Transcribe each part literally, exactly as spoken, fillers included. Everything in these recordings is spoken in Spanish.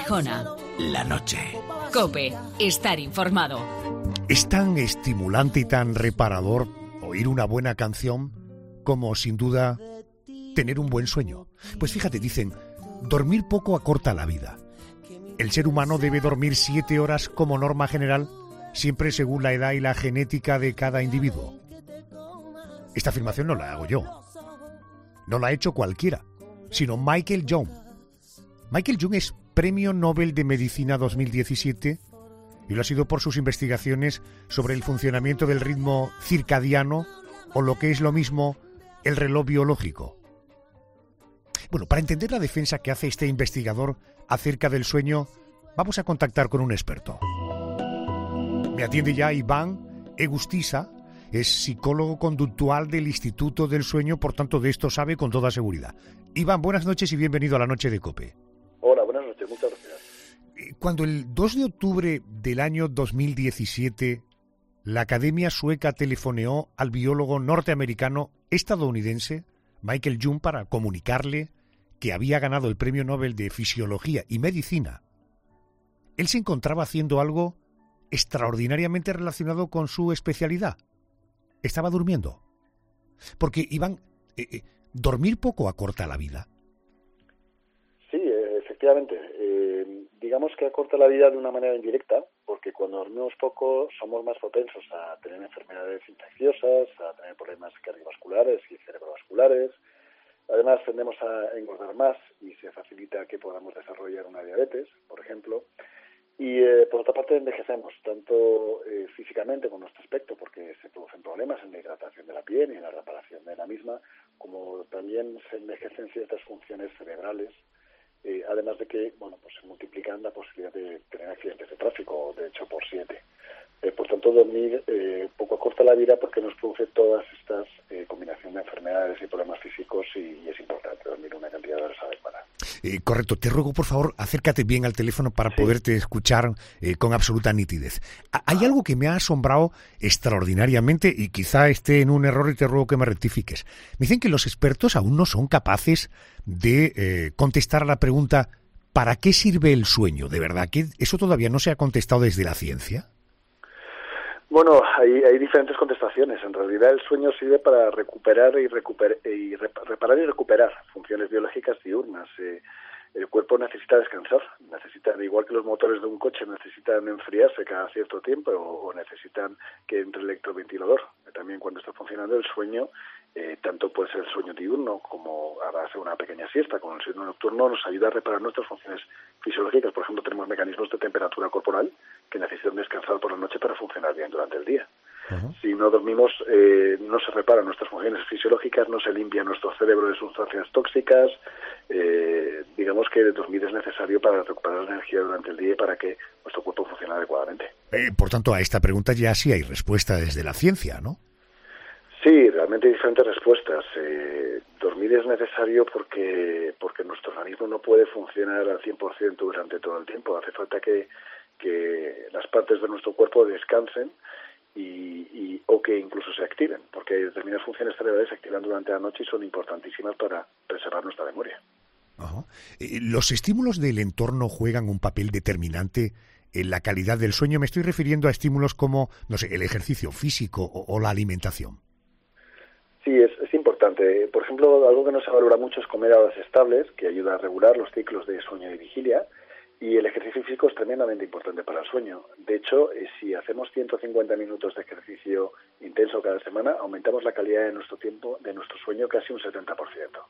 Gijona. La noche. COPE. Estar informado. Es tan estimulante y tan reparador oír una buena canción como, sin duda, tener un buen sueño. Pues fíjate, dicen, dormir poco acorta la vida. El ser humano debe dormir siete horas como norma general, siempre según la edad y la genética de cada individuo. Esta afirmación no la hago yo. No la ha hecho cualquiera, sino Michael Young. Michael Young es Premio Nobel de Medicina dos mil diecisiete y lo ha sido por sus investigaciones sobre el funcionamiento del ritmo circadiano o, lo que es lo mismo, el reloj biológico. Bueno, para entender la defensa que hace este investigador acerca del sueño, vamos a contactar con un experto. Me atiende ya Iván Egustiza, es psicólogo conductual del Instituto del Sueño, por tanto de esto sabe con toda seguridad. Iván, buenas noches y bienvenido a la noche de COPE. Hola, buenas noches, muchas gracias. Cuando el dos de octubre del año dos mil diecisiete la Academia Sueca telefoneó al biólogo norteamericano estadounidense Michael Young para comunicarle que había ganado el Premio Nobel de Fisiología y Medicina, él se encontraba haciendo algo extraordinariamente relacionado con su especialidad. Estaba durmiendo. Porque, Iván, eh, eh, dormir poco acorta la vida. Sí, eh, efectivamente. Eh, digamos que acorta la vida de una manera indirecta, porque cuando dormimos poco somos más propensos a tener enfermedades infecciosas, a tener problemas cardiovasculares y cerebrovasculares. Además, tendemos a engordar más y se facilita que podamos desarrollar una diabetes, por ejemplo. Y, eh, por otra parte, envejecemos, tanto eh, físicamente con nuestro aspecto, porque se producen problemas en la hidratación de la piel y en la reparación de la misma, como también se envejecen ciertas funciones cerebrales, eh, además de que, bueno, pues se multiplican la posibilidad de tener accidentes de tráfico, de hecho, por siete. Eh, por tanto, dormir eh, poco acorta la vida porque nos produce todas estas eh, combinación de enfermedades y problemas físicos y, y es importante dormir una cantidad de horas adecuada. Eh, correcto. Te ruego, por favor, acércate bien al teléfono para sí. poderte escuchar eh, con absoluta nitidez. Hay algo que me ha asombrado extraordinariamente y quizá esté en un error y te ruego que me rectifiques. Me dicen que los expertos aún no son capaces de eh, contestar a la pregunta ¿para qué sirve el sueño? ¿De verdad que eso todavía no se ha contestado desde la ciencia? Bueno, hay, hay diferentes contestaciones. En realidad el sueño sirve para recuperar y, recuper, y reparar y recuperar funciones biológicas diurnas. Eh, el cuerpo necesita descansar, necesita, igual que los motores de un coche necesitan enfriarse cada cierto tiempo o, o necesitan que entre el electroventilador. También cuando está funcionando el sueño, eh, tanto puede ser el sueño diurno como ahora hacer una pequeña siesta, como el sueño nocturno nos ayuda a reparar nuestras funciones fisiológicas. Por ejemplo, tenemos mecanismos de temperatura corporal que necesitan descansar por la noche para funcionar bien durante el día. Uh-huh. Si no dormimos, eh, no se reparan nuestras funciones fisiológicas, no se limpia nuestro cerebro de sustancias tóxicas. Eh, digamos que dormir es necesario para recuperar la energía durante el día y para que nuestro cuerpo funcione adecuadamente. Eh, por tanto, a esta pregunta ya sí hay respuesta desde la ciencia, ¿no? Sí, realmente hay diferentes respuestas. Eh, dormir es necesario porque porque nuestro organismo no puede funcionar al cien por ciento durante todo el tiempo. Hace falta que, que las partes de nuestro cuerpo descansen y, y o que incluso se activen, porque determinadas funciones cerebrales se activan durante la noche y son importantísimas para preservar nuestra memoria. Uh-huh. Eh, ¿Los estímulos del entorno juegan un papel determinante en la calidad del sueño? Me estoy refiriendo a estímulos como, no sé, el ejercicio físico o, o la alimentación. Sí, es, es importante. Por ejemplo, algo que no se valora mucho es comer a horas estables, que ayuda a regular los ciclos de sueño y vigilia, y el ejercicio físico es tremendamente importante para el sueño. De hecho, eh, si hacemos ciento cincuenta minutos de ejercicio intenso cada semana, aumentamos la calidad de nuestro tiempo, de nuestro sueño, casi un setenta por ciento.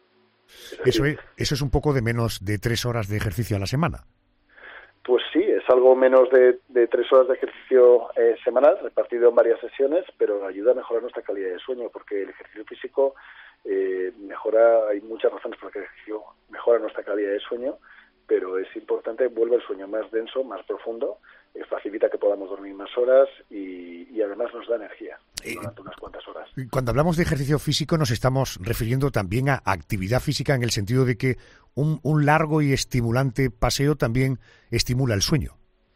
Es eso, es, eso es un poco de menos de tres horas de ejercicio a la semana. Pues sí, es algo menos de, de tres horas de ejercicio eh, semanal, repartido en varias sesiones, pero ayuda a mejorar nuestra calidad de sueño, porque el ejercicio físico eh, mejora, hay muchas razones por las que el ejercicio mejora nuestra calidad de sueño, pero es importante, vuelve el sueño más denso, más profundo, eh, facilita que podamos dormir más horas y, y además nos da energía durante unas cuantas horas. Cuando hablamos de ejercicio físico nos estamos refiriendo también a actividad física en el sentido de que un, un largo y estimulante paseo también estimula el sueño.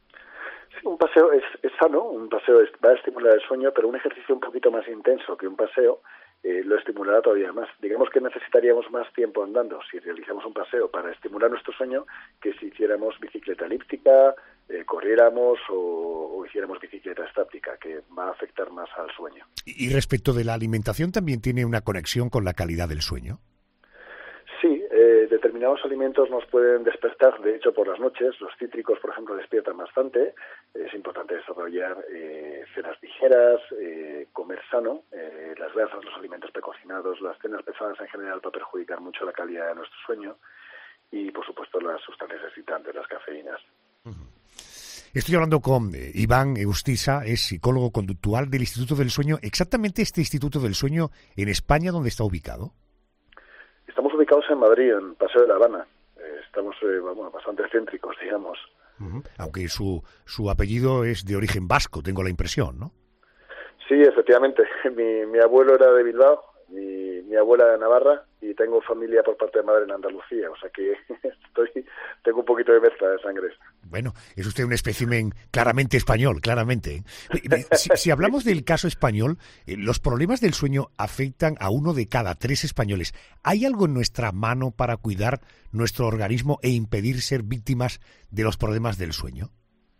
Sí, un paseo es, es sano, un paseo es, va a estimular el sueño, pero un ejercicio un poquito más intenso que un paseo eh, lo estimulará todavía más. Digamos que necesitaríamos más tiempo andando si realizamos un paseo para estimular nuestro sueño que si hiciéramos bicicleta elíptica, eh, corriéramos o, o hiciéramos bicicleta estática, que va a afectar más al sueño. Y respecto de la alimentación, ¿también tiene una conexión con la calidad del sueño? Sí, eh, determinados alimentos nos pueden despertar, de hecho por las noches, los cítricos por ejemplo despiertan bastante, es importante desarrollar eh, cenas ligeras, eh, comer sano, eh, las grasas, los alimentos precocinados, las cenas pesadas en general pueden perjudicar mucho la calidad de nuestro sueño y por supuesto las sustancias excitantes, las cafeínas. Uh-huh. Estoy hablando con eh, Iván Eustisa, es psicólogo conductual del Instituto del Sueño. ¿Exactamente este Instituto del Sueño en España dónde está ubicado? Estamos ubicados en Madrid, en Paseo de la Habana. Eh, estamos eh, bueno, bastante céntricos, digamos. Uh-huh. Aunque su, su apellido es de origen vasco, tengo la impresión, ¿no? Sí, efectivamente. Mi, mi abuelo era de Bilbao, mi, mi abuela de Navarra y tengo familia por parte de madre en Andalucía. O sea que estoy tengo un poquito de mezcla de sangre. Bueno, es usted un espécimen claramente español, claramente. Si, si hablamos del caso español, eh, los problemas del sueño afectan a uno de cada tres españoles. ¿Hay algo en nuestra mano para cuidar nuestro organismo e impedir ser víctimas de los problemas del sueño?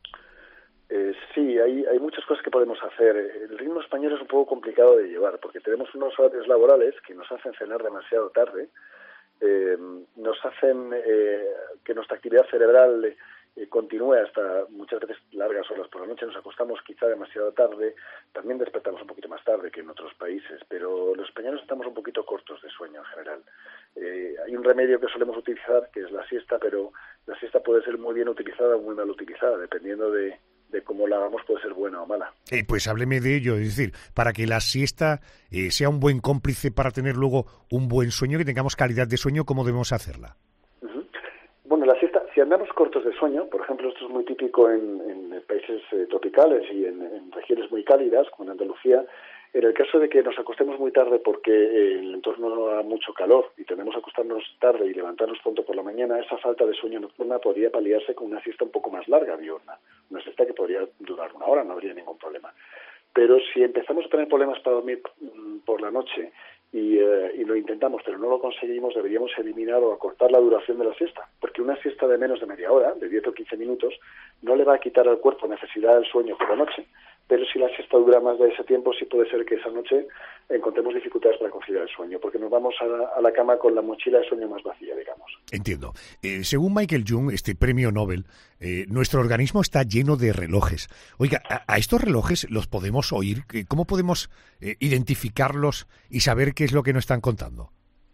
Eh, sí, hay, hay muchas cosas que podemos hacer. El ritmo español es un poco complicado de llevar porque tenemos unos horarios laborales que nos hacen cenar demasiado tarde, eh, nos hacen eh, que nuestra actividad cerebral eh, continúe hasta muchas veces largas horas por la noche, nos acostamos quizá demasiado tarde, también despertamos un poquito más tarde que en otros países, pero los españoles estamos un poquito cortos de sueño en general. Eh, hay un remedio que solemos utilizar, que es la siesta, pero la siesta puede ser muy bien utilizada o muy mal utilizada, dependiendo de, de cómo la hagamos, puede ser buena o mala. Eh, pues hábleme de ello, es decir, para que la siesta eh, sea un buen cómplice para tener luego un buen sueño, que tengamos calidad de sueño, ¿cómo debemos hacerla? Uh-huh. Bueno, la siesta, si andamos cortos de sueño, por ejemplo, esto es muy típico en, en países eh, tropicales y en, en regiones muy cálidas, como en Andalucía, en el caso de que nos acostemos muy tarde porque eh, el entorno da mucho calor y tendemos a acostarnos tarde y levantarnos pronto por la mañana, esa falta de sueño nocturna podría paliarse con una siesta un poco más larga diurna, una siesta que podría durar una hora, no habría ningún problema. Pero si empezamos a tener problemas para dormir mm, por la noche y, eh, y lo intentamos pero no lo conseguimos, deberíamos eliminar o acortar la duración de la siesta, porque una siesta de menos de media hora, de diez o quince minutos, no le va a quitar al cuerpo necesidad del sueño por la noche, pero si la siesta dura más de ese tiempo, sí puede ser que esa noche encontremos dificultades para conciliar el sueño, porque nos vamos a la, a la cama con la mochila de sueño más vacía, digamos. Entiendo. Eh, según Michael Jung, este premio Nobel, eh, nuestro organismo está lleno de relojes. Oiga, ¿a, a estos relojes los podemos oír? ¿Cómo podemos eh, identificarlos y saber qué es lo que nos están contando?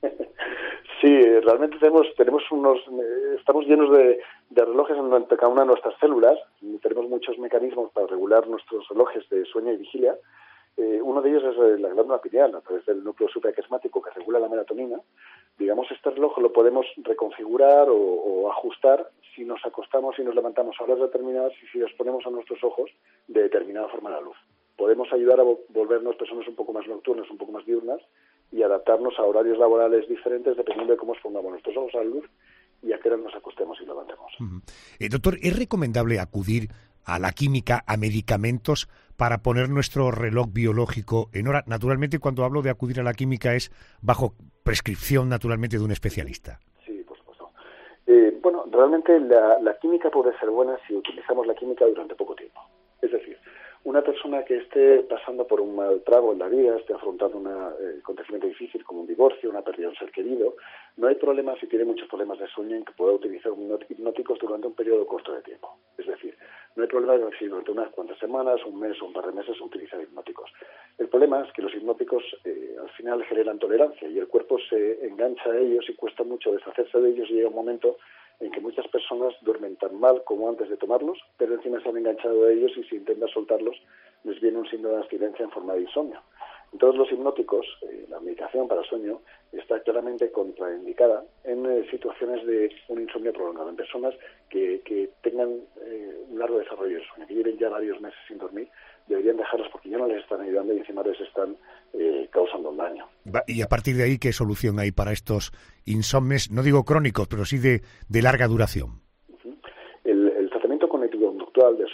Sí, realmente tenemos tenemos unos estamos llenos de, de relojes en cada una de nuestras células. Tenemos muchos mecanismos para regular nuestros relojes de sueño y vigilia. Eh, uno de ellos es la glándula pineal, a través del núcleo supraquiasmático que regula la melatonina. Digamos, este reloj lo podemos reconfigurar o, o ajustar si nos acostamos y nos levantamos a horas determinadas y si exponemos a nuestros ojos de determinada forma a la luz. Podemos ayudar a volvernos personas un poco más nocturnas, un poco más diurnas, y adaptarnos a horarios laborales diferentes dependiendo de cómo expongamos nuestros ojos a la luz y a qué hora nos acostemos y levantemos. Uh-huh. Eh, doctor, ¿es recomendable acudir a la química, a medicamentos, para poner nuestro reloj biológico en hora? Naturalmente, cuando hablo de acudir a la química es bajo prescripción, naturalmente, de un especialista. Sí, por supuesto. Eh, bueno, realmente la, la química puede ser buena si utilizamos la química durante poco tiempo. Es decir, una persona que esté pasando por un mal trago en la vida, esté afrontando un eh, acontecimiento difícil como un divorcio, una pérdida de un ser querido, no hay problema si tiene muchos problemas de sueño en que pueda utilizar hipnóticos durante un periodo corto de tiempo. Es decir, no hay problema si durante unas cuantas semanas, un mes o un par de meses utilizar hipnóticos. El problema es que los hipnóticos eh, al final generan tolerancia y el cuerpo se engancha a ellos y cuesta mucho deshacerse de ellos y llega un momento en que muchas personas duermen tan mal como antes de tomarlos, pero encima se han enganchado a ellos y si intentan soltarlos les viene un síndrome de abstinencia en forma de insomnio. Entonces los hipnóticos, eh, la medicación para el sueño, está claramente contraindicada en eh, situaciones de un insomnio prolongado, en personas que, que tengan eh, un largo desarrollo del sueño, que lleven ya varios meses sin dormir, deberían dejarlas porque ya no les están ayudando y encima les están eh, causando un daño. Y a partir de ahí, ¿qué solución hay para estos insomnes, no digo crónicos, pero sí de, de larga duración? Uh-huh. El, el tratamiento cognitivo-conductual del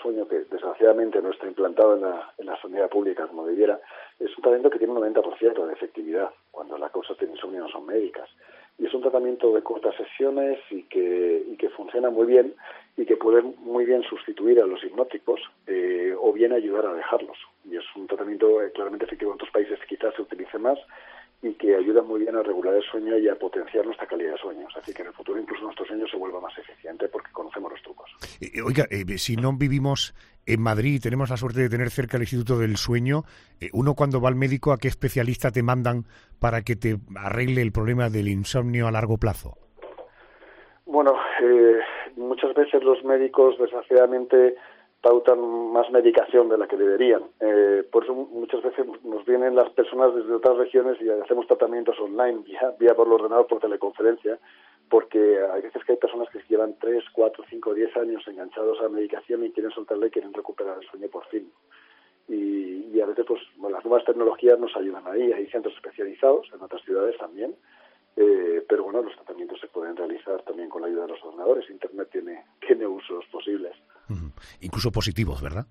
sueño, que desgraciadamente no está implantado en la, en la sanidad pública como debiera, es un tratamiento que tiene un noventa por ciento de efectividad, cuando las causas de insomnio no son médicas. Y es un tratamiento de cortas sesiones y que, y que funciona muy bien y que puede muy bien sustituir a los hipnóticos eh, o bien ayudar a dejarlos. Y es un tratamiento eh, claramente efectivo. En otros países quizás se utilice más y que ayuda muy bien a regular el sueño y a potenciar nuestra calidad de sueño. Así que en el futuro incluso nuestro sueño se vuelva más eficiente porque conocemos los trucos. Eh, oiga, eh, si no vivimos en Madrid y tenemos la suerte de tener cerca el Instituto del Sueño, eh, uno cuando va al médico, ¿a qué especialista te mandan para que te arregle el problema del insomnio a largo plazo? Bueno, eh, muchas veces los médicos, desgraciadamente, pautan más medicación de la que deberían. Eh, por eso muchas veces nos vienen las personas desde otras regiones y hacemos tratamientos online, vía, vía por el ordenador, por teleconferencia, porque hay veces que hay personas que llevan tres, cuatro, cinco, diez años enganchados a la medicación y quieren soltarla y quieren recuperar el sueño por fin. Y, y a veces pues bueno, las nuevas tecnologías nos ayudan ahí. Hay centros especializados en otras ciudades también, eh, pero bueno, los tratamientos se pueden realizar también con la ayuda de los ordenadores. Internet tiene, tiene usos posibles. Uh-huh. Incluso positivos, ¿verdad?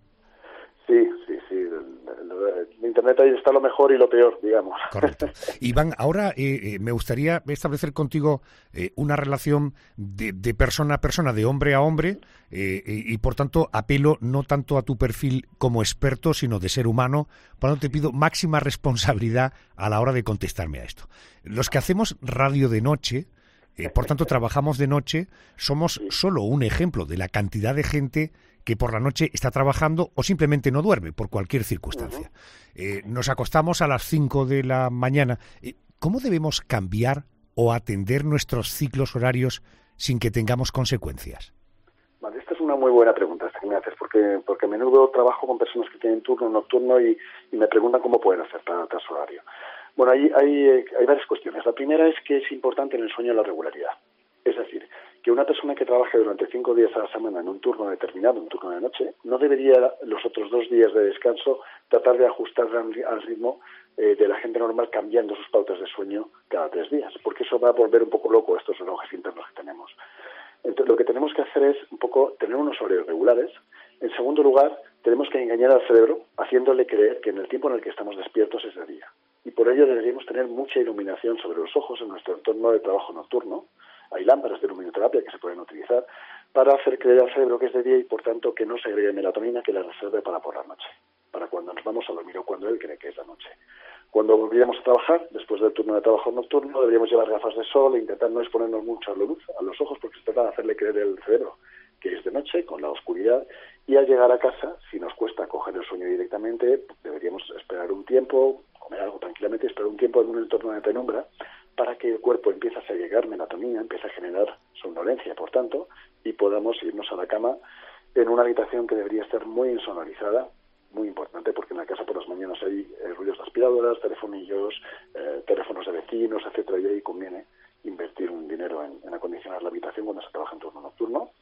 Sí, sí, sí. El, el, el Internet ahí está lo mejor y lo peor, digamos. Correcto. Iván, ahora eh, eh, me gustaría establecer contigo eh, una relación de, de persona a persona, de hombre a hombre, eh, y, y por tanto apelo no tanto a tu perfil como experto, sino de ser humano, por lo tanto te pido máxima responsabilidad a la hora de contestarme a esto. Los que hacemos radio de noche, eh, por tanto trabajamos de noche, somos solo un ejemplo de la cantidad de gente que por la noche está trabajando o simplemente no duerme por cualquier circunstancia. Eh, nos acostamos a las cinco de la mañana. Eh, ¿Cómo debemos cambiar o atender nuestros ciclos horarios sin que tengamos consecuencias? Vale, esta es una muy buena pregunta esta que me haces, porque, porque a menudo trabajo con personas que tienen turno nocturno y, y me preguntan cómo pueden hacer para adaptar su horario. Bueno, hay, hay, hay varias cuestiones. La primera es que es importante en el sueño la regularidad. Es decir, que una persona que trabaje durante cinco días a la semana en un turno determinado, un turno de noche, no debería los otros dos días de descanso tratar de ajustar al ritmo eh, de la gente normal cambiando sus pautas de sueño cada tres días, porque eso va a volver un poco loco estos relojes internos que tenemos. Entonces, lo que tenemos que hacer es un poco tener unos horarios regulares. En segundo lugar, tenemos que engañar al cerebro haciéndole creer que en el tiempo en el que estamos despiertos es de día. Y por ello deberíamos tener mucha iluminación sobre los ojos en nuestro entorno de trabajo nocturno. Hay lámparas de luminoterapia que se pueden utilizar para hacer creer al cerebro que es de día y, por tanto, que no segregue melatonina que la reserve para por la noche, para cuando nos vamos a dormir o cuando él cree que es la noche. Cuando volviéramos a trabajar, después del turno de trabajo nocturno, deberíamos llevar gafas de sol e intentar no exponernos mucho a la luz, a los ojos, porque se trata de hacerle creer al cerebro que es de noche, con la oscuridad, y al llegar a casa, si nos cuesta coger el sueño directamente, deberíamos esperar un tiempo, comer algo tranquilamente, esperar un tiempo en un entorno de penumbra, para que el cuerpo empiece a segregar melatonina, empiece a generar somnolencia, por tanto, y podamos irnos a la cama en una habitación que debería estar muy insonorizada, muy importante, porque en la casa por las mañanas hay eh, ruidos de aspiradoras, telefonillos, eh, teléfonos de vecinos, etcétera, y ahí conviene invertir un dinero en, en acondicionar la habitación cuando se trabaja en turno nocturno.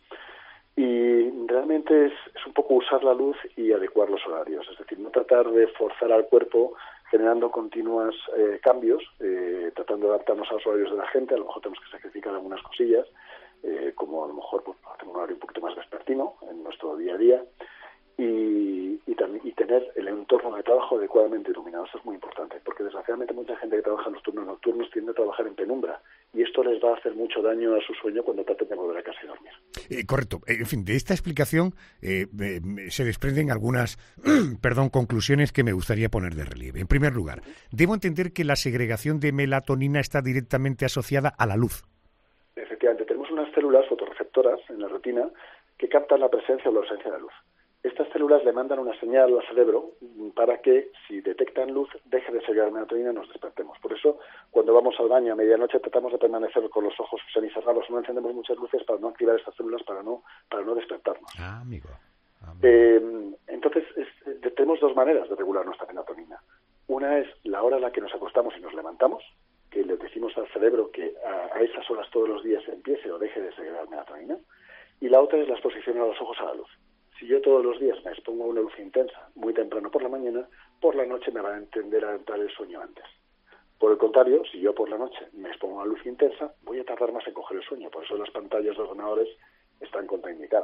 Y realmente es, es un poco usar la luz y adecuar los horarios, es decir, no tratar de forzar al cuerpo generando continuos eh, cambios, eh, tratando de adaptarnos a los horarios de la gente. A lo mejor tenemos que sacrificar algunas cosillas, eh, como a lo mejor pues, hacer un horario un poquito más vespertino en nuestro día a día y, y, también, y tener el entorno de trabajo adecuadamente iluminado. Eso es muy importante, porque desgraciadamente mucha gente que trabaja en los turnos nocturnos tiende a trabajar en penumbra y esto les va a hacer mucho daño a su sueño cuando traten de volver a casa y dormir. Eh, correcto. En fin, de esta explicación eh, eh, se desprenden algunas perdón, conclusiones que me gustaría poner de relieve. En primer lugar, debo entender que la segregación de melatonina está directamente asociada a la luz. Efectivamente, tenemos unas células fotorreceptoras en la retina que captan la presencia o la ausencia de luz. Estas células le mandan una señal al cerebro para que, si detectan luz, deje de segregar melatonina y nos despertemos. Por eso, cuando vamos al baño a medianoche, tratamos de permanecer con los ojos semicerrados, no encendemos muchas luces para no activar estas células, para no para no despertarnos. Ah, amigo. amigo. Eh, entonces, es, tenemos dos maneras de regular nuestra melatonina. Una es la hora a la que nos acostamos y nos levantamos, que le decimos al cerebro que a, a esas horas todos los días empiece o deje de segregar melatonina. Y la otra es la exposición a los ojos a la luz. Si yo todos los días me expongo a una luz intensa, muy temprano por la mañana, por la noche me va a tender a entrar el sueño antes. Por el contrario, si yo por la noche me expongo a una luz intensa, voy a tardar más en coger el sueño. Por eso las pantallas de ordenadores están contraindicadas.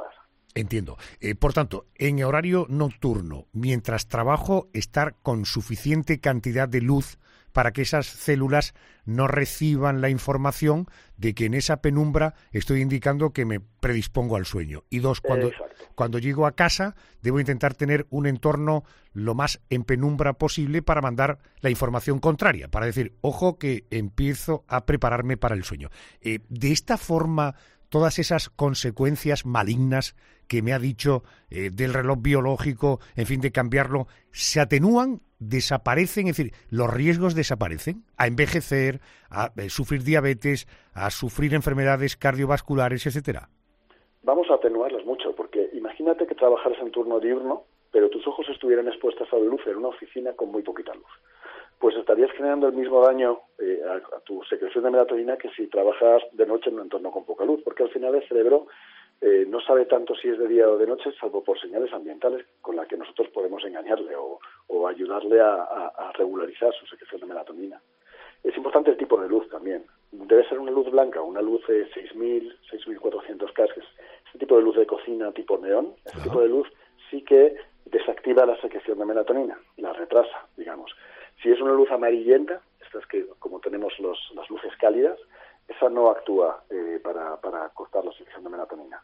Entiendo. Eh, por tanto, en horario nocturno, mientras trabajo, estar con suficiente cantidad de luz para que esas células no reciban la información de que en esa penumbra estoy indicando que me predispongo al sueño. Y dos, cuando, cuando llego a casa, debo intentar tener un entorno lo más en penumbra posible para mandar la información contraria, para decir, ojo que empiezo a prepararme para el sueño. Eh, de esta forma, todas esas consecuencias malignas que me ha dicho eh, del reloj biológico, en fin, de cambiarlo, ¿se atenúan? ¿Desaparecen? Es decir, ¿los riesgos desaparecen? A envejecer, a eh, sufrir diabetes, a sufrir enfermedades cardiovasculares, etcétera. Vamos a atenuarlas mucho, porque imagínate que trabajaras en turno diurno, pero tus ojos estuvieran expuestos a la luz en una oficina con muy poquita luz. Pues estarías generando el mismo daño eh, a, a tu secreción de melatonina que si trabajas de noche en un entorno con poca luz, porque al final el cerebro eh, no sabe tanto si es de día o de noche, salvo por señales ambientales con las que nosotros podemos engañarle o, o ayudarle a, a, a regularizar su secreción de melatonina. Es importante el tipo de luz también. Debe ser una luz blanca, una luz de seis mil, seis mil cuatrocientos K, que es este tipo de luz de cocina tipo neón. Este tipo de luz sí que desactiva la secreción de melatonina, la retrasa, digamos. Si es una luz amarillenta, estas que como tenemos los, las luces cálidas, esa no actúa eh, para, para cortar la secreción de melatonina.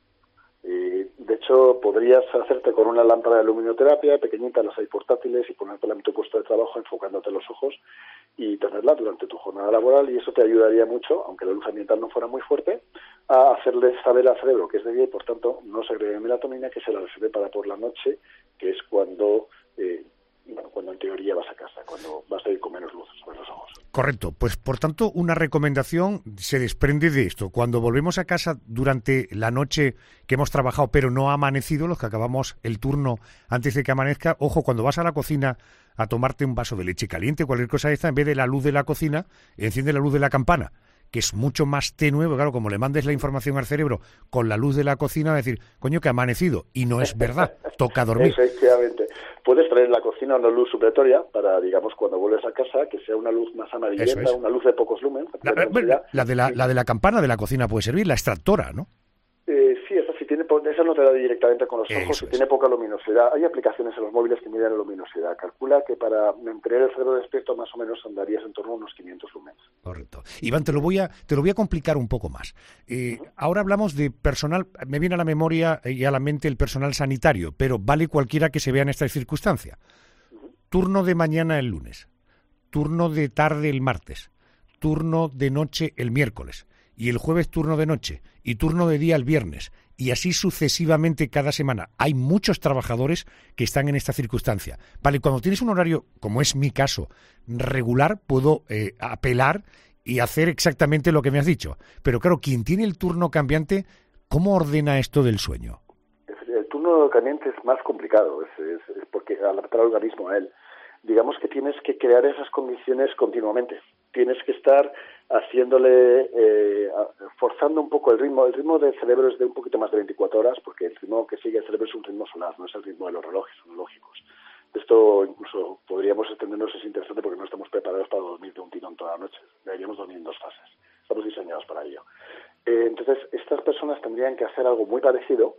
Eh, de hecho, podrías hacerte con una lámpara de luminoterapia, pequeñita, las hay portátiles, y ponértela en tu puesto de trabajo enfocándote los ojos y tenerla durante tu jornada laboral, y eso te ayudaría mucho, aunque la luz ambiental no fuera muy fuerte, a hacerle saber al cerebro que es de día y por tanto no segrega melatonina, que se la reserve para por la noche, que es cuando... Eh, Bueno, cuando en teoría vas a casa, cuando vas a ir con menos luz sobre los ojos. Correcto, pues por tanto una recomendación se desprende de esto. Cuando volvemos a casa durante la noche que hemos trabajado pero no ha amanecido, los que acabamos el turno antes de que amanezca, ojo, cuando vas a la cocina a tomarte un vaso de leche caliente, cualquier cosa de esta, en vez de la luz de la cocina, enciende la luz de la campana, que es mucho más tenue, claro, como le mandes la información al cerebro con la luz de la cocina, va a decir, coño, que ha amanecido, y no es verdad, toca dormir. Efectivamente. Puedes traer en la cocina una luz supletoria para, digamos, cuando vuelves a casa, que sea una luz más amarillenta, es. una luz de pocos lumens. La, la, la, de la, sí. la de la campana de la cocina puede servir, la extractora, ¿no? Eh, sí, esa, si tiene, esa no te da directamente con los ojos, Eso si es. tiene poca luminosidad. Hay aplicaciones en los móviles que miden la luminosidad. Calcula que para mantener el cerebro despierto más o menos andarías en torno a unos quinientos lumens. Correcto. Iván, te lo voy a, te lo voy a complicar un poco más. Eh, uh-huh. Ahora hablamos de personal, me viene a la memoria y a la mente el personal sanitario, pero vale cualquiera que se vea en esta circunstancia. Uh-huh. Turno de mañana el lunes, turno de tarde el martes, turno de noche el miércoles, y el jueves turno de noche, y turno de día el viernes, y así sucesivamente cada semana. Hay muchos trabajadores que están en esta circunstancia. Vale, cuando tienes un horario, como es mi caso, regular, puedo eh, apelar y hacer exactamente lo que me has dicho. Pero claro, quien tiene el turno cambiante, ¿cómo ordena esto del sueño? El turno cambiante es más complicado, es, es, es porque adaptar al organismo a él. Digamos que tienes que crear esas condiciones continuamente. Tienes que estar haciéndole, eh, forzando un poco el ritmo. El ritmo del cerebro es de un poquito más de veinticuatro horas, porque el ritmo que sigue el cerebro es un ritmo solar, no es el ritmo de los relojes, son lógicos. Esto incluso podríamos extendernos, es interesante porque no estamos preparados para dormir de un tirón toda la noche. Deberíamos dormir en dos fases. Estamos diseñados para ello. Eh, entonces, estas personas tendrían que hacer algo muy parecido,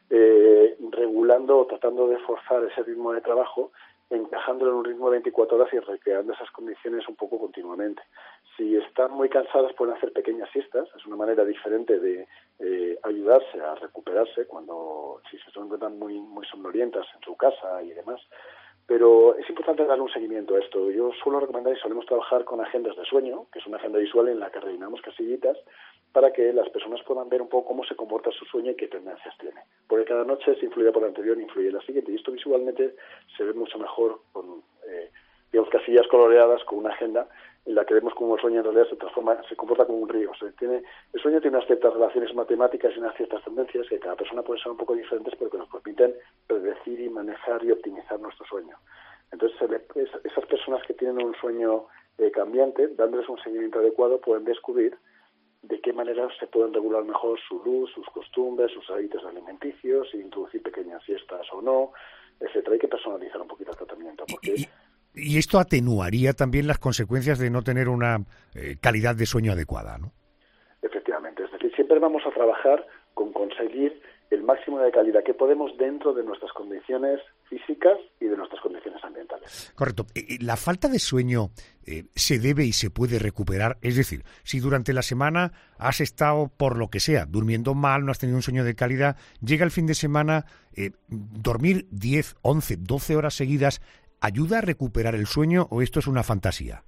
eh, regulando o tratando de forzar ese ritmo de trabajo, encajándolo en un ritmo de veinticuatro horas y recreando esas condiciones un poco continuamente. Si están muy cansadas pueden hacer pequeñas siestas, es una manera diferente de eh, ayudarse a recuperarse cuando si se encuentran muy muy somnolientas en su casa y demás. Pero es importante darle un seguimiento a esto. Yo suelo recomendar y solemos trabajar con agendas de sueño, que es una agenda visual en la que rellenamos casillitas para que las personas puedan ver un poco cómo se comporta su sueño y qué tendencias tiene. Porque cada noche es influida por la anterior, influye en la siguiente. Y esto visualmente se ve mucho mejor con, eh, digamos, casillas coloreadas, con una agenda en la que vemos cómo el sueño en realidad se transforma, se comporta como un río. O sea, tiene, el sueño tiene unas ciertas relaciones matemáticas y unas ciertas tendencias que cada persona puede ser un poco diferentes, pero que nos permiten predecir y manejar y optimizar nuestro sueño. Entonces, esas personas que tienen un sueño eh, cambiante, dándoles un seguimiento adecuado, pueden descubrir de qué manera se pueden regular mejor su luz, sus costumbres, sus hábitos alimenticios, introducir pequeñas siestas o no, etcétera. Hay que personalizar un poquito el tratamiento. Porque... Y, y esto atenuaría también las consecuencias de no tener una eh, calidad de sueño adecuada, ¿no? Efectivamente. Es decir, siempre vamos a trabajar con conseguir el máximo de calidad que podemos dentro de nuestras condiciones físicas y de nuestras condiciones ambientales. Correcto. La falta de sueño eh, se debe y se puede recuperar. Es decir, si durante la semana has estado, por lo que sea, durmiendo mal, no has tenido un sueño de calidad, llega el fin de semana, eh, dormir diez, once, doce horas seguidas, ¿ayuda a recuperar el sueño o esto es una fantasía?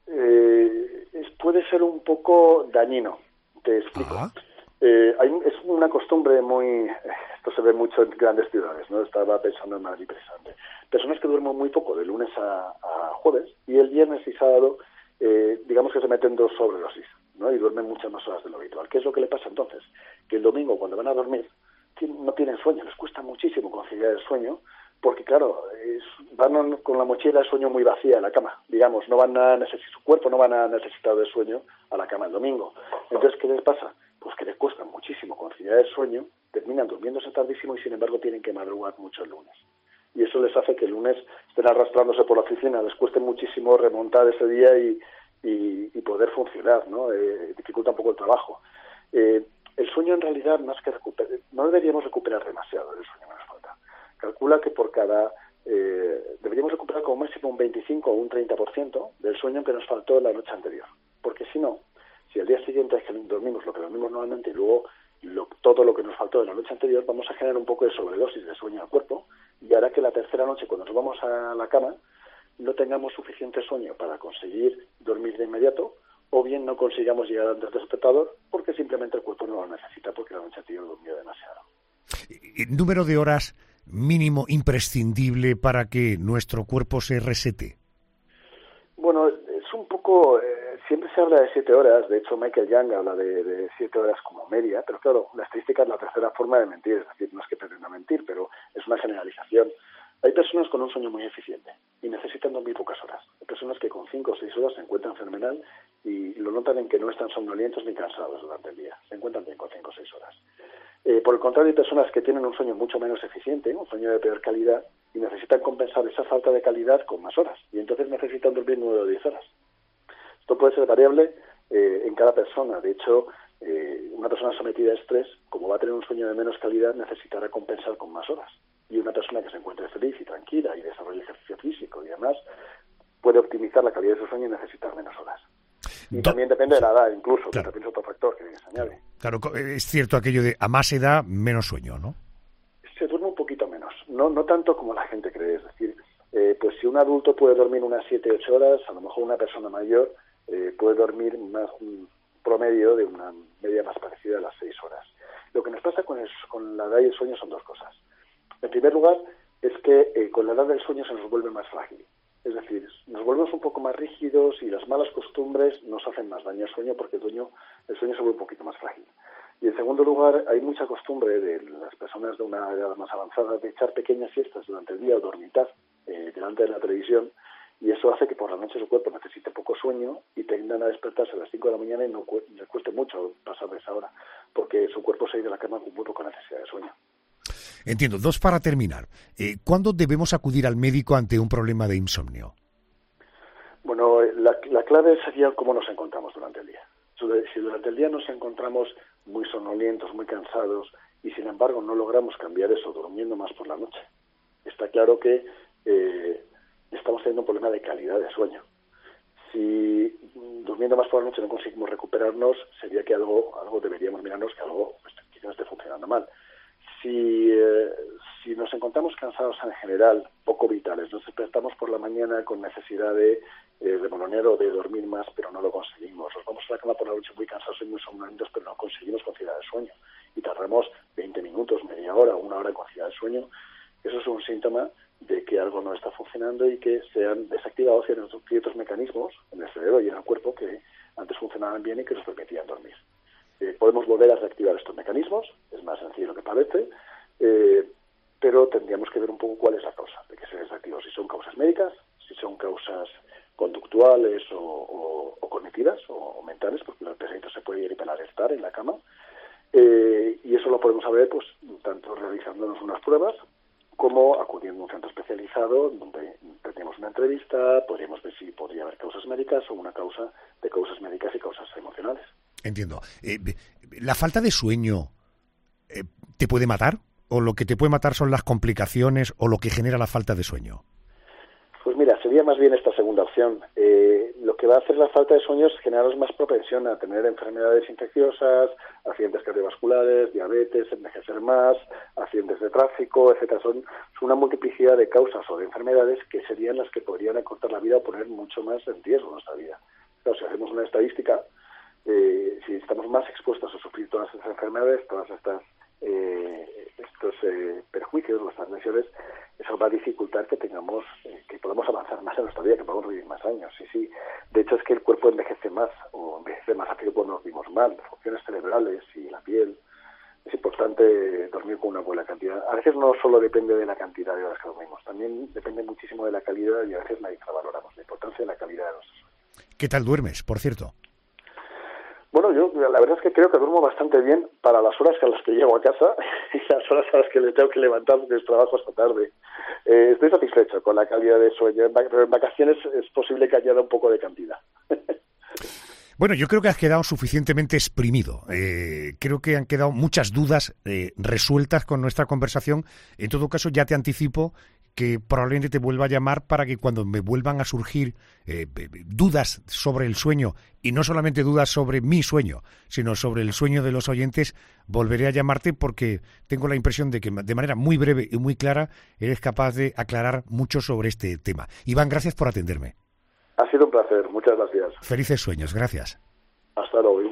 Eh, es, puede ser un poco dañino, te explico. Ah. Eh, hay, es una costumbre muy... Esto se ve mucho en grandes ciudades, ¿no? Estaba pensando en Madrid precisamente. Personas que duermen muy poco de lunes a, a jueves y el viernes y sábado, eh, digamos que se meten dos sobredosis, ¿no? Y duermen muchas más horas de lo habitual. ¿Qué es lo que le pasa entonces? Que el domingo, cuando van a dormir, no tienen sueño, les cuesta muchísimo conciliar el sueño, porque claro, es, van con la mochila de sueño muy vacía a la cama, digamos, no van a necesitar, su cuerpo no van a necesitar de sueño a la cama el domingo. Entonces, ¿qué les pasa? Pues que les cuesta muchísimo conciliar el sueño, terminan durmiéndose tardísimo y sin embargo tienen que madrugar mucho el lunes. Y eso les hace que el lunes estén arrastrándose por la oficina, les cueste muchísimo remontar ese día y, y, y poder funcionar, ¿no? Eh, dificulta un poco el trabajo. Eh, el sueño en realidad, más que recuperar, no deberíamos recuperar demasiado del sueño que nos falta. Calcula que por cada... Eh, deberíamos recuperar como máximo un veinticinco o un treinta por ciento del sueño que nos faltó la noche anterior. Porque si no, si al día siguiente es que dormimos lo que dormimos normalmente y luego lo, todo lo que nos faltó de la noche anterior, vamos a generar un poco de sobredosis de sueño al cuerpo y hará que la tercera noche, cuando nos vamos a la cama, no tengamos suficiente sueño para conseguir dormir de inmediato, o bien no consigamos llegar antes del despertador porque simplemente el cuerpo no lo necesita porque la noche anterior durmió demasiado. ¿El número de horas mínimo imprescindible para que nuestro cuerpo se resete? Bueno, es un poco... Eh, siempre se habla de siete horas, de hecho Michael Young habla de, de siete horas como media, pero claro, la estadística es la tercera forma de mentir, es decir, no es que pretenda mentir, pero es una generalización. Hay personas con un sueño muy eficiente y necesitan dormir pocas horas. Hay personas que con cinco o seis horas se encuentran fenomenal y lo notan en que no están somnolientos ni cansados durante el día, se encuentran bien con cinco o seis horas. Eh, por el contrario, hay personas que tienen un sueño mucho menos eficiente, un sueño de peor calidad, y necesitan compensar esa falta de calidad con más horas, y entonces necesitan dormir nueve o diez horas. Esto puede ser variable eh, en cada persona. De hecho, eh, una persona sometida a estrés, como va a tener un sueño de menos calidad, necesitará compensar con más horas. Y una persona que se encuentre feliz y tranquila y desarrolle ejercicio físico y demás, puede optimizar la calidad de su sueño y necesitar menos horas. Y Do- también depende de la edad, incluso, claro. Que también es otro factor que se añade. Claro, es cierto aquello de a más edad, menos sueño, ¿no? Se duerme un poquito menos, no, no tanto como la gente cree. Es decir, eh, pues si un adulto puede dormir unas siete u ocho horas, a lo mejor una persona mayor eh, puede dormir más, un promedio de una media más parecida a las seis horas. Lo que nos pasa con, el, con la edad y el sueño son dos cosas. En primer lugar, es que eh, con la edad del sueño se nos vuelve más frágil. Es decir, nos volvemos un poco más rígidos y las malas costumbres nos hacen más daño al sueño porque el sueño, el sueño se vuelve un poquito más frágil. Y en segundo lugar, hay mucha costumbre de las personas de una edad más avanzada de echar pequeñas siestas durante el día o dormitar eh, delante de la televisión, y eso hace que por la noche su cuerpo necesite poco sueño y tendan a despertarse a las cinco de la mañana y no cu- les cueste mucho pasar de esa hora, porque su cuerpo se ha ido de la cama con muy poca necesidad de sueño. Entiendo. Dos para terminar. Eh, ¿Cuándo debemos acudir al médico ante un problema de insomnio? Bueno, la, la clave sería cómo nos encontramos durante el día. Si durante el día nos encontramos muy somnolientos, muy cansados, y sin embargo no logramos cambiar eso durmiendo más por la noche, está claro que eh, estamos teniendo un problema de calidad de sueño. Si durmiendo más por la noche no conseguimos recuperarnos, sería que algo algo deberíamos mirarnos, que algo pues, quizás esté funcionando mal. Si, eh, si nos encontramos cansados en general, poco vitales, nos despertamos por la mañana con necesidad de eh, remolonear o de dormir más, pero no lo conseguimos. Nos vamos a la cama por la noche muy cansados y muy somnolientos, pero no conseguimos conciliar el sueño. Y tardamos veinte minutos, media hora, una hora en conciliar el sueño. Eso es un síntoma de que algo no está funcionando y que se han desactivado ciertos, ciertos mecanismos en el cerebro y en el cuerpo que antes funcionaban bien y que nos permitían dormir. Eh, podemos volver a reactivar estos mecanismos, es más sencillo que parece, eh, pero tendríamos que ver un poco cuál es la causa de que se desactivó, si son causas médicas, si son causas conductuales o, o, o cognitivas o, o mentales, porque el pesadito se puede ir para alertar en la cama, eh, y eso lo podemos saber pues tanto realizándonos unas pruebas como acudiendo a un centro especializado donde tendríamos una entrevista, podríamos ver si podría haber causas médicas o una causa de causas médicas y causas emocionales. Entiendo. Eh, la falta de sueño eh, te puede matar? ¿O lo que te puede matar son las complicaciones o lo que genera la falta de sueño? Pues mira, sería más bien esta segunda opción. Eh, lo que va a hacer la falta de sueño es generar más propensión a tener enfermedades infecciosas, accidentes cardiovasculares, diabetes, envejecer más, accidentes de tráfico, etcétera. Son, son una multiplicidad de causas o de enfermedades que serían las que podrían acortar la vida o poner mucho más en riesgo nuestra vida. Claro, si hacemos una estadística, eh, si estamos más expuestos a sufrir todas estas enfermedades, todas estas eh, estos eh, perjuicios, estas lesiones, eso va a dificultar que tengamos, eh, que podamos avanzar más en nuestra vida, que podamos vivir más años. Sí, sí. De hecho, es que el cuerpo envejece más, o envejece más rápido cuando nos vimos mal, funciones cerebrales y la piel. Es importante dormir con una buena cantidad. A veces no solo depende de la cantidad de horas que dormimos, también depende muchísimo de la calidad y a veces la infravaloramos, la importancia de la calidad de nuestro sueño. ¿Qué tal duermes, por cierto? Bueno, yo la verdad es que creo que duermo bastante bien para las horas a las que llego a casa y las horas a las que le tengo que levantar porque trabajo esta tarde. Eh, estoy satisfecho con la calidad de sueño, pero en vacaciones es posible que añada un poco de cantidad. Bueno, yo creo que has quedado suficientemente exprimido. Eh, creo que han quedado muchas dudas eh, resueltas con nuestra conversación. En todo caso, ya te anticipo que probablemente te vuelva a llamar para que cuando me vuelvan a surgir eh, dudas sobre el sueño, y no solamente dudas sobre mi sueño, sino sobre el sueño de los oyentes, volveré a llamarte porque tengo la impresión de que de manera muy breve y muy clara eres capaz de aclarar mucho sobre este tema. Iván, gracias por atenderme. Ha sido un placer, muchas gracias. Felices sueños, gracias. Hasta luego.